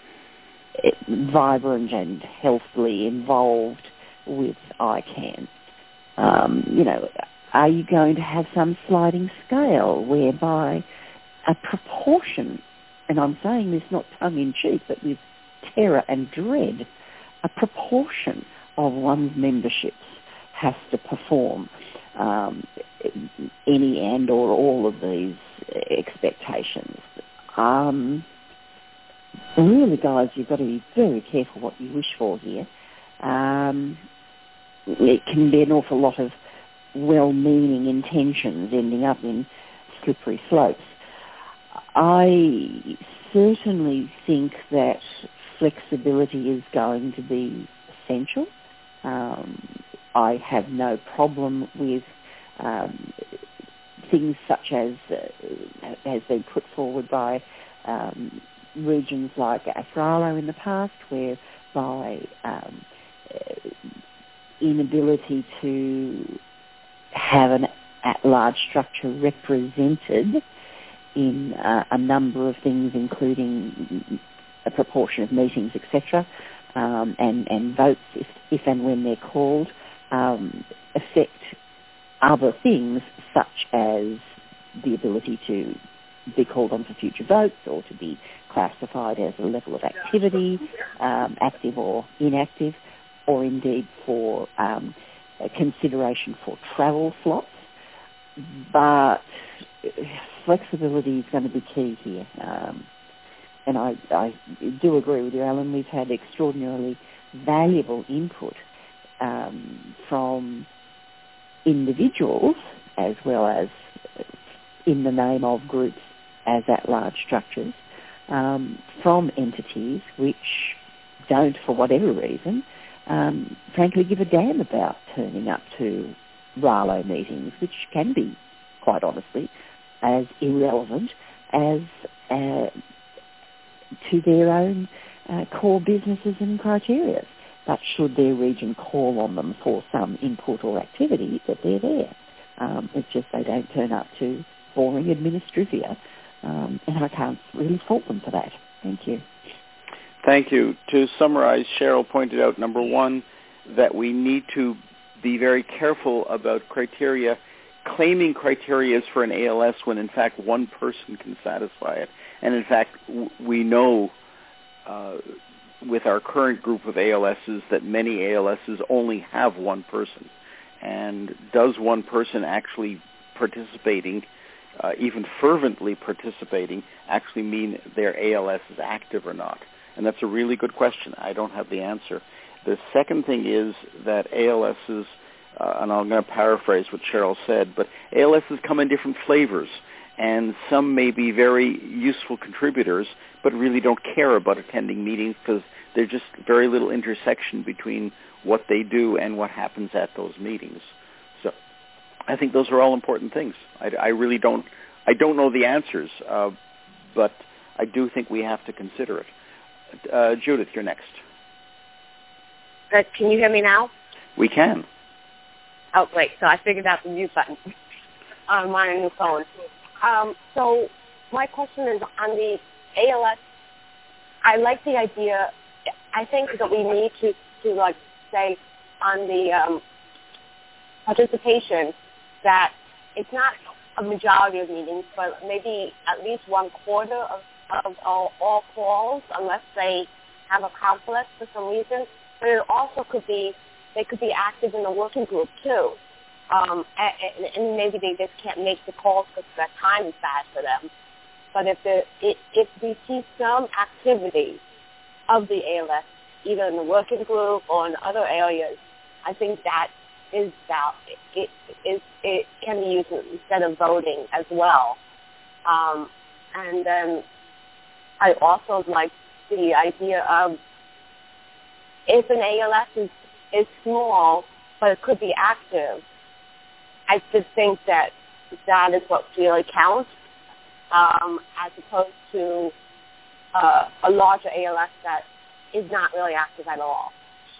vibrant and healthily involved with I CAN. Um, you know, are you going to have some sliding scale whereby a proportion, and I'm saying this not tongue-in-cheek, but with terror and dread, a proportion of one's memberships has to perform um, any and or all of these expectations? Um, really, guys, you've got to be very careful what you wish for here. Um, it can be an awful lot of well-meaning intentions ending up in slippery slopes. I certainly think that flexibility is going to be essential. Um, I have no problem with um, things such as uh, has been put forward by um, regions like AFRALO in the past, whereby um, inability to have an at-large structure represented in uh, a number of things, including a proportion of meetings, et cetera, um, and, and votes, if, if and when they're called, um, affect other things such as the ability to be called on for future votes or to be classified as a level of activity, um, active or inactive, or indeed for um, consideration for travel slots. But flexibility is going to be key here. Um, and I, I do agree with you, Alan. We've had extraordinarily valuable input um, from individuals as well as in the name of groups as at-large structures um, from entities which don't, for whatever reason, um, frankly give a damn about turning up to RALO meetings, which can be, quite honestly, as irrelevant as uh, to their own uh, core businesses and criteria. But should their region call on them for some input or activity, that they're there. Um, it's just they don't turn up to boring administrivia, um, and I can't really fault them for that. Thank you. Thank you. To summarize, Cheryl pointed out, number one, that we need to be very careful about criteria, claiming criteria for an A L S when in fact one person can satisfy it. And in fact, w- we know uh, with our current group of A L Ss that many A L Ss only have one person. And does one person actually participating, uh, even fervently participating, actually mean their A L S is active or not? And that's a really good question. I don't have the answer. The second thing is that A L Ss, uh, and I'm going to paraphrase what Cheryl said, but A L Ss come in different flavors, and some may be very useful contributors, but really don't care about attending meetings because there's just very little intersection between what they do and what happens at those meetings. So I think those are all important things. I, I really don't, I don't know the answers, uh, but I do think we have to consider it. Uh, Judith, you're next. Uh, can you hear me now? We can. Oh, great. So I figured out the mute button on my new phone. Um, so my question is on the A L S. I like the idea. I think that we need to, to like say on the um, participation that it's not a majority of meetings, but maybe at least one quarter of, of all, all calls, unless they have a conflict for some reason. But it also could be they could be active in the working group too, um, and, and maybe they just can't make the calls because that time is bad for them. But if the it, if we see some activity of the A L S, either in the working group or in other areas, I think that is that it is it can be used instead of voting as well. Um, and then I also like the idea of if an A L S is, is small but it could be active, I just think that that is what really counts, um, as opposed to uh, a larger A L S that is not really active at all.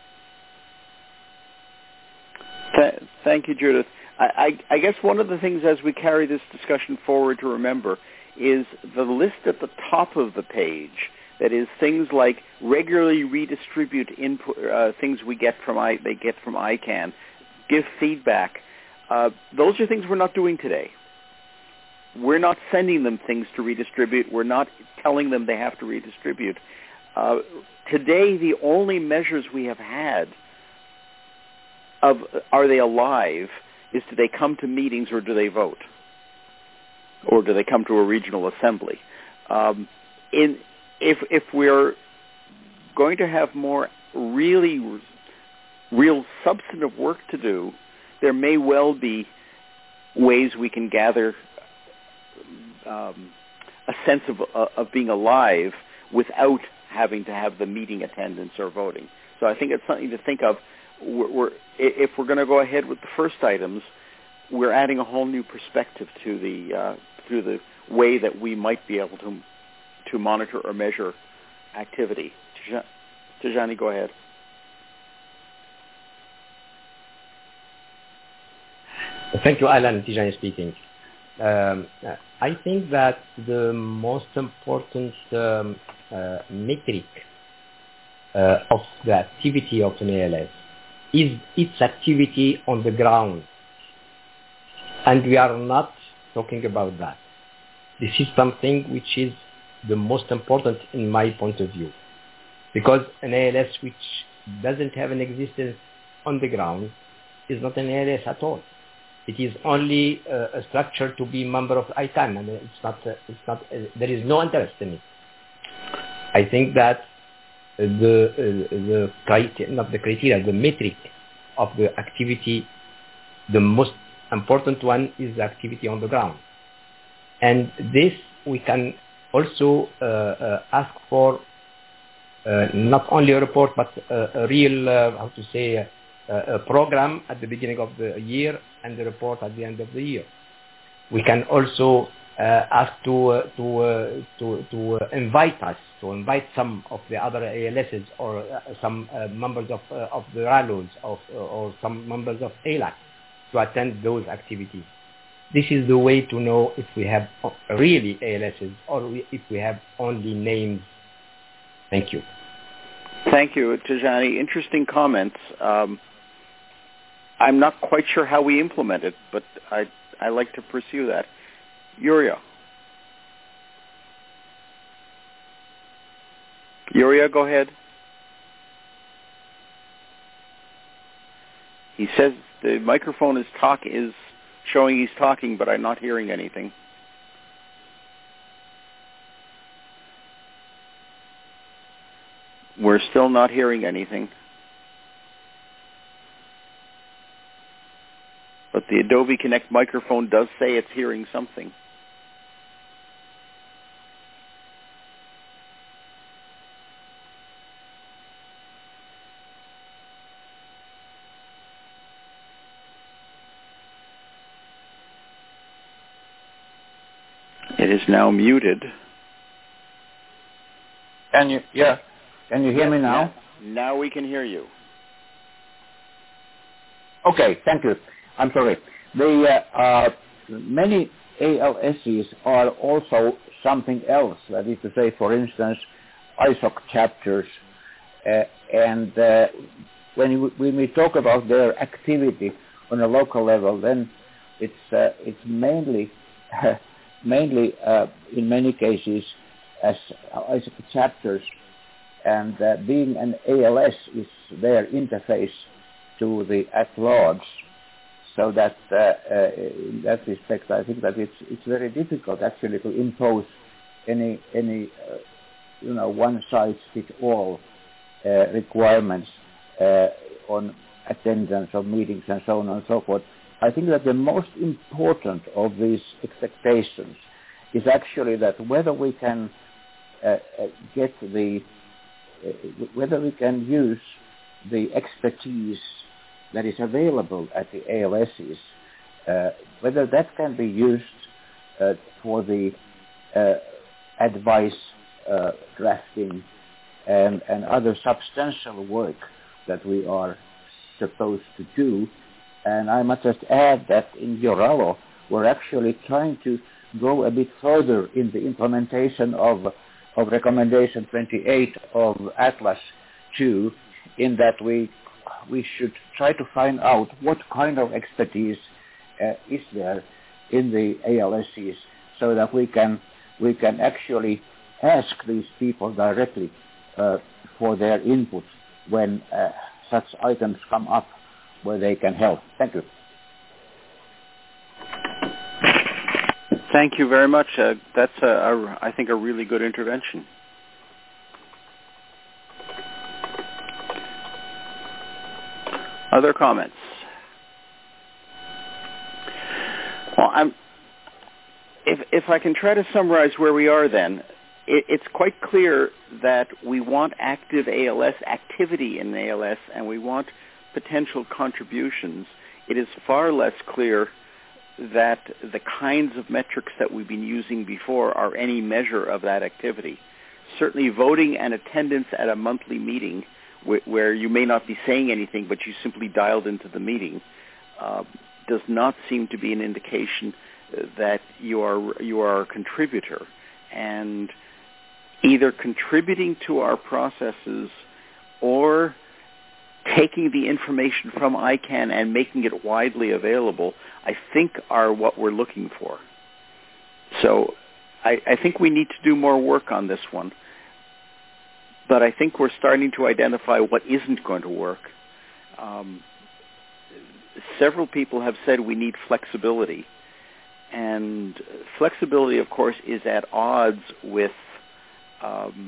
Th- thank you, Judith. I, I, I guess one of the things as we carry this discussion forward to remember is the list at the top of the page. That is, things like regularly redistribute input, uh, things we get from I, they get from I CANN, give feedback. Uh, those are things we're not doing today. We're not sending them things to redistribute. We're not telling them they have to redistribute. Uh, today, the only measures we have had of are they alive is do they come to meetings or do they vote? Or do they come to a regional assembly? Um, in If if we're going to have more really real substantive work to do, there may well be ways we can gather um, a sense of uh, of being alive without having to have the meeting attendance or voting. So I think it's something to think of. We're, we're, if we're going to go ahead with the first items, we're adding a whole new perspective to the uh, to the way that we might be able to. to monitor or measure activity. Tijani, go ahead. Thank you, Alan. Tijani speaking. Um, I think that the most important um, uh, metric uh, of the activity of an A L S is its activity on the ground. And we are not talking about that. This is something which is the most important in my point of view, because an A L S which doesn't have an existence on the ground is not an A L S at all. It is only uh, a structure to be member of I CANN, and it's not. Uh, it's not. Uh, there is no interest in it. I think that uh, the uh, the criteria, not the criteria, the metric of the activity, the most important one is the activity on the ground, and this we can also uh, uh, ask for uh, not only a report but uh, a real, uh, how to say, uh, a program at the beginning of the year and the report at the end of the year. We can also uh, us to uh, to uh, to to uh, invite us, to invite some of the other A L Ss or uh, some uh, members of uh, of the RALOs of uh, or some members of A L A C to attend those activities. This is the way to know if we have really A L Ss or we, if we have only names. Thank you. Thank you, Tijani. Interesting comments. Um, I'm not quite sure how we implement it, but I I like to pursue that. Yuria. Yuria, go ahead. He says the microphone is talk is showing he's talking, but I'm not hearing anything. We're still not hearing anything. But the Adobe Connect microphone does say it's hearing something. It is now muted. Can you, yeah, can you hear yes, me now? now? Now we can hear you. Okay, thank you. I'm sorry. The uh, uh, many A L Ss are also something else. That is to say, for instance, I S O C chapters. Uh, and uh, when, you, when we talk about their activity on a local level, then it's uh, it's mainly mainly uh, in many cases as I S O C chapters, and uh, being an A L S is their interface to the at large. So that uh, uh, in that respect, I think that it's it's very difficult actually to impose any any uh, you know one size fits all uh, requirements uh, on attendance of meetings and so on and so forth. I think that the most important of these expectations is actually that whether we can uh, uh, get the uh, whether we can use the expertise that is available at the A L Ss, uh, whether that can be used uh, for the uh, advice uh, drafting and, and other substantial work that we are supposed to do. And I must just add that in Yoralo, we're actually trying to go a bit further in the implementation of, of recommendation twenty-eight of Atlas two, in that we we should try to find out what kind of expertise uh, is there in the A L Ss, so that we can we can actually ask these people directly uh, for their input when uh, such items come up where they can help. Thank you. Thank you very much. Uh, that's a, a, I think a really good intervention. Other comments? Well, I'm, if, if I can try to summarize where we are then, it, it's quite clear that we want active A L S activity in A L S and we want potential contributions. It is far less clear that the kinds of metrics that we've been using before are any measure of that activity. Certainly voting and attendance at a monthly meeting where you may not be saying anything, but you simply dialed into the meeting, uh, does not seem to be an indication that you are you are a contributor. And either contributing to our processes or taking the information from I CANN and making it widely available, I think are what we're looking for. So I, I think we need to do more work on this one. But I think we're starting to identify what isn't going to work. Um, several people have said we need flexibility. And flexibility, of course, is at odds with um,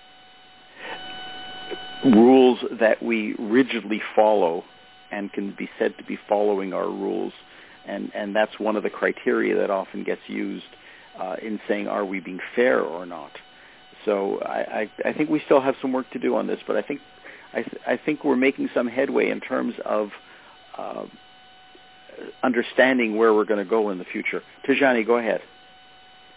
rules that we rigidly follow and can be said to be following our rules. And, and that's one of the criteria that often gets used uh, in saying, are we being fair or not? So I, I, I think we still have some work to do on this, but I think I, th- I think we're making some headway in terms of uh, understanding where we're going to go in the future. Tijani, go ahead.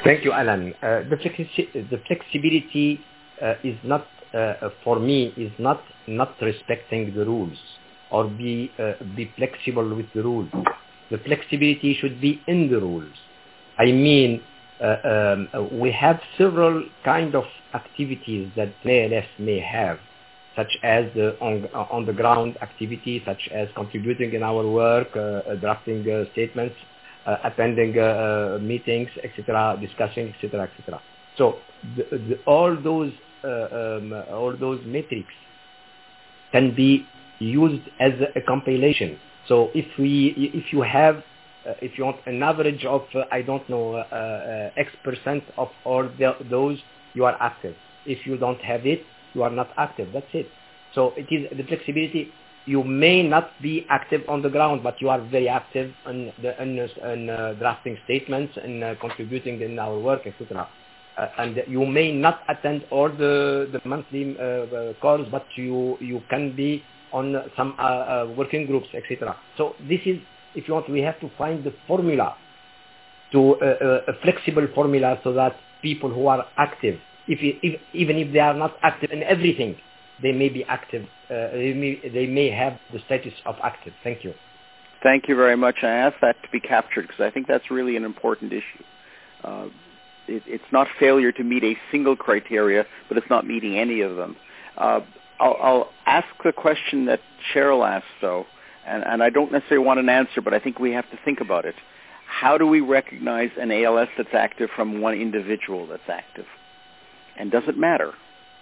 Thank you, Alan. Uh, the, flexi- the flexibility uh, is not, uh, for me, is not not respecting the rules or be uh, be flexible with the rules. The flexibility should be in the rules. I mean, uh, um, we have several kind of activities that A L S may have, such as the on, on the ground activity, such as contributing in our work, uh, drafting uh, statements, uh, attending uh, uh, meetings, et cetera, discussing, et cetera, et cetera. So the, the, all those uh, um, all those metrics can be used as a, a compilation. So if we if you have uh, if you want an average of uh, I don't know uh, uh, X percent of all the, those, you are active. If you don't have it, you are not active. That's it. So it is the flexibility. You may not be active on the ground, but you are very active in, the, in, in uh, drafting statements and uh, contributing in our work, et cetera. Uh, and you may not attend all the, the monthly uh, calls, but you you can be on some uh, uh, working groups, et cetera. So this is, if you want, we have to find the formula, to uh, uh, a flexible formula, so that people who are active, if, if even if they are not active in everything, they may be active. Uh, they may they may have the status of active. Thank you. Thank you very much. I asked that to be captured because I think that's really an important issue. Uh, it, it's not failure to meet a single criteria, but it's not meeting any of them. Uh, I'll, I'll ask the question that Cheryl asked, though, and, and I don't necessarily want an answer, but I think we have to think about it. How do we recognize an A L S that's active from one individual that's active? And does it matter?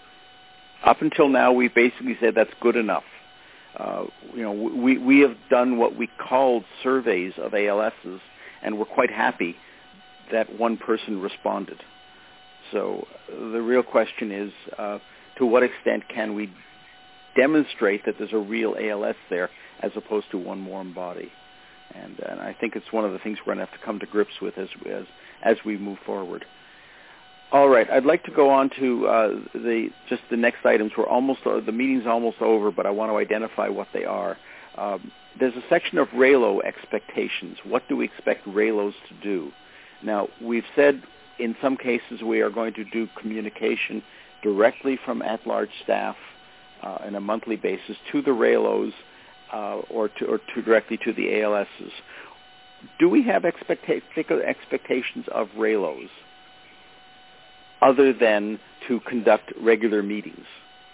Up until now, we've basically said that's good enough. Uh, you know, we, we have done what we called surveys of A L Ss, and we're quite happy that one person responded. So the real question is, uh, to what extent can we demonstrate that there's a real A L S there as opposed to one warm body? And, and I think it's one of the things we're going to have to come to grips with as, as, as we move forward. All right, I'd like to go on to uh, the just the next items. We're almost uh, the meeting's almost over, but I want to identify what they are. Um, there's a section of RAILO expectations. What do we expect RAILOs to do? Now, we've said in some cases we are going to do communication directly from at-large staff uh, on a monthly basis to the RAILOs uh, or, to, or to directly to the A L Ss. Do we have expecta- expectations of RAILOs other than to conduct regular meetings?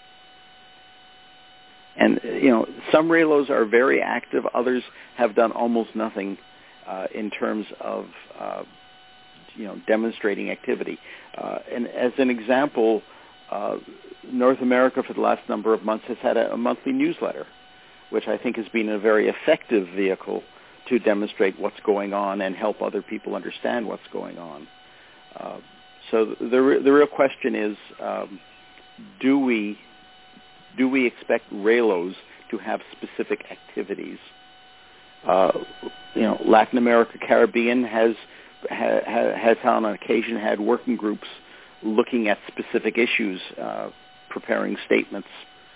And, you know, some RAILOs are very active. Others have done almost nothing uh, in terms of, uh, you know, demonstrating activity. Uh, and as an example, uh, North America for the last number of months has had a, a monthly newsletter, which I think has been a very effective vehicle to demonstrate what's going on and help other people understand what's going on. Uh, So the the real question is, um, do we do we expect RAILOs to have specific activities? Uh, you know, Latin America, Caribbean has ha, has on occasion had working groups looking at specific issues, uh, preparing statements.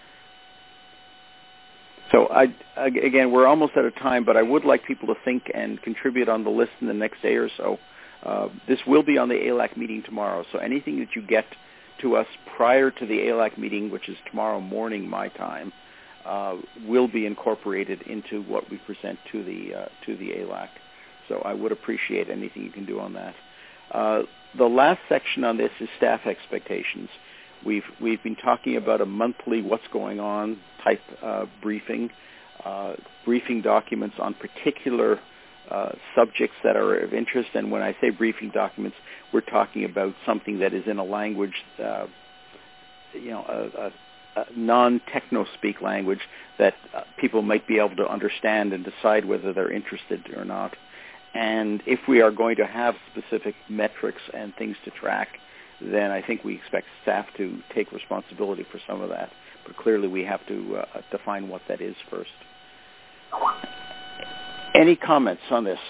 So I, again, we're almost out of time, but I would like people to think and contribute on the list in the next day or so. Uh, this will be on the A L A C meeting tomorrow, so anything that you get to us prior to the A L A C meeting, which is tomorrow morning my time, uh, will be incorporated into what we present to the uh, to the A L A C. So I would appreciate anything you can do on that. Uh, the last section on this is staff expectations. We've we've been talking about a monthly what's going on type uh, briefing, uh, briefing documents on particular Uh, subjects that are of interest. And when I say briefing documents, we're talking about something that is in a language, uh, you know, a, a, a non-techno-speak language that uh, people might be able to understand and decide whether they're interested or not. And if we are going to have specific metrics and things to track, then I think we expect staff to take responsibility for some of that. But clearly we have to uh, define what that is first. Any comments on this?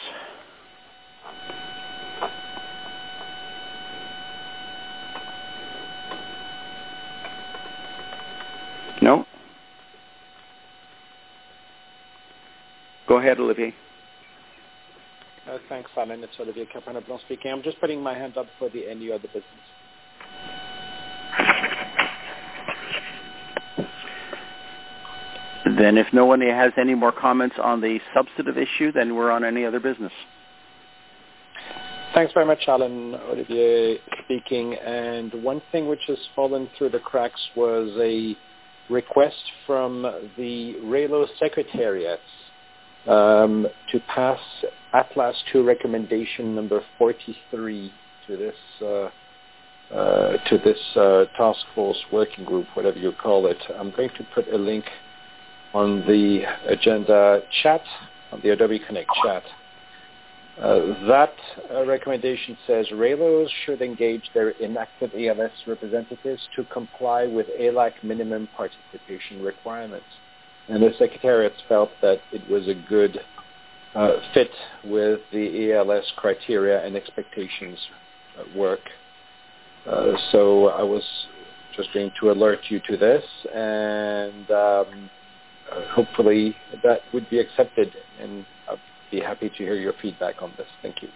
No? Go ahead, Olivier. Uh, thanks, Alan. It's Olivier Caprana-Blanc speaking. I'm just putting my hand up for the any other business. Then if no one has any more comments on the substantive issue, then we're on any other business. Thanks very much, Alan. Olivier speaking. And one thing which has fallen through the cracks was a request from the RAILO Secretariat um, to pass Atlas two recommendation number forty-three to this uh, uh, to this uh, task force working group, whatever you call it. I'm going to put a link on the agenda chat, on the Adobe Connect chat. Uh, that uh, recommendation says RAILOs should engage their inactive A L S representatives to comply with A L A C minimum participation requirements. And the Secretariat felt that it was a good uh, fit with the A L S criteria and expectations at work. Uh, so I was just going to alert you to this, and um, uh, hopefully that would be accepted, and I'd be happy to hear your feedback on this. Thank you.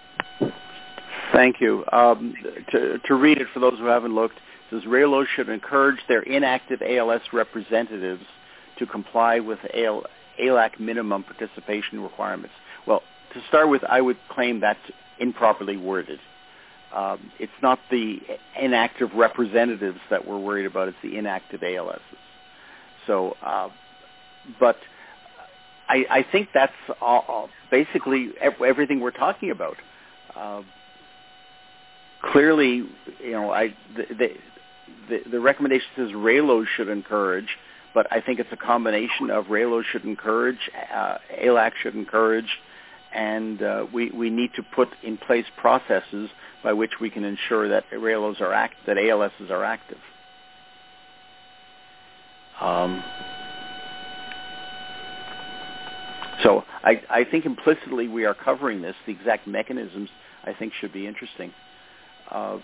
Thank you. Um, to, to read it for those who haven't looked, it says RAILO should encourage their inactive A L S representatives to comply with A L A C minimum participation requirements. Well, to start with, I would claim that's improperly worded. Um, it's not the inactive representatives that we're worried about, it's the inactive A L Ss. So, uh, but I, I think that's all, all basically everything we're talking about. Uh, clearly, you know, I, the, the, the recommendation says RAILO should encourage, but I think it's a combination of RAILO should encourage, uh, A L A C should encourage, and uh, we, we need to put in place processes by which we can ensure that RAILOs are act, that A L Ss are active. Um, so I, I think implicitly we are covering this. The exact mechanisms I think should be interesting. Uh,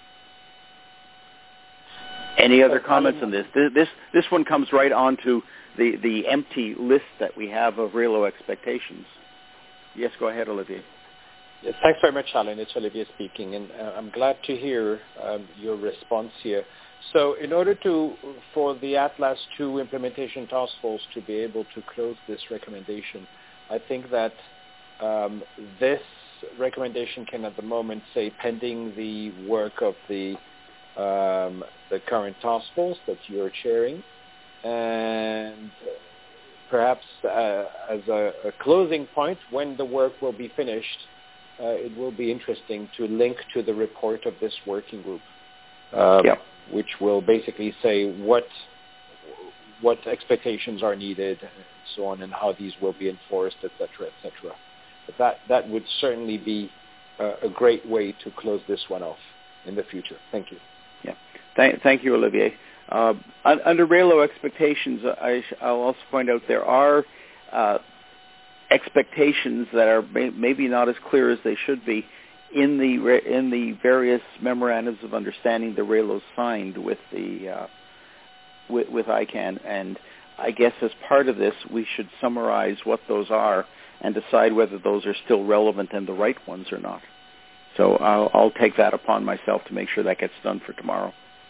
any other comments on this? This this one comes right on to the, the empty list that we have of RAILO expectations. Yes, go ahead, Olivier. Yes, thanks very much, Alan. It's Olivier speaking, and uh, I'm glad to hear um, your response here. So in order to, for the Atlas two implementation task force to be able to close this recommendation, I think that um, this recommendation can at the moment say pending the work of the um, the current task force that you're chairing, and perhaps uh, as a, a closing point, when the work will be finished, uh, it will be interesting to link to the report of this working group, uh, yep. which will basically say what what expectations are needed, and so on, and how these will be enforced, et cetera, et cetera. But that that would certainly be uh, a great way to close this one off in the future. Thank you. Yeah, thank, thank you, Olivier. Uh, under RAILO expectations, I, I'll also point out there are uh, expectations that are may, maybe not as clear as they should be in the in the various memorandums of understanding the RAILO signed with the uh, with, with I CANN, and I guess as part of this, we should summarize what those are and decide whether those are still relevant and the right ones or not. So I'll, I'll take that upon myself to make sure that gets done for tomorrow.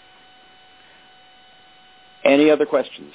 Any other questions?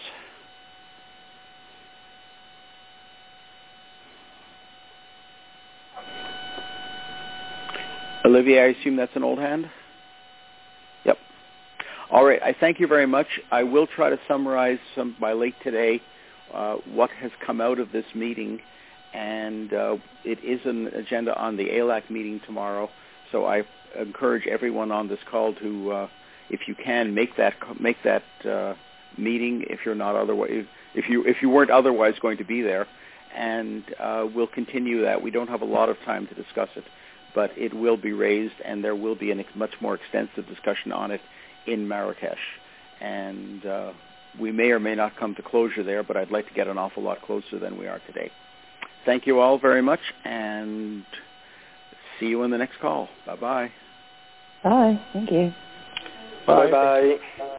Olivier, I assume that's an old hand? Yep. All right. I thank you very much. I will try to summarize some by late today uh, what has come out of this meeting, and uh, it is an agenda on the A L A C meeting tomorrow. So I encourage everyone on this call to, uh, if you can, make that make that uh, meeting. If you're not otherwise, if you if you weren't otherwise going to be there, and uh, we'll continue that. We don't have a lot of time to discuss it, but it will be raised, and there will be a much more extensive discussion on it in Marrakesh. And uh, we may or may not come to closure there, but I'd like to get an awful lot closer than we are today. Thank you all very much, and see you in the next call. Bye-bye. Bye. Thank you. Bye-bye.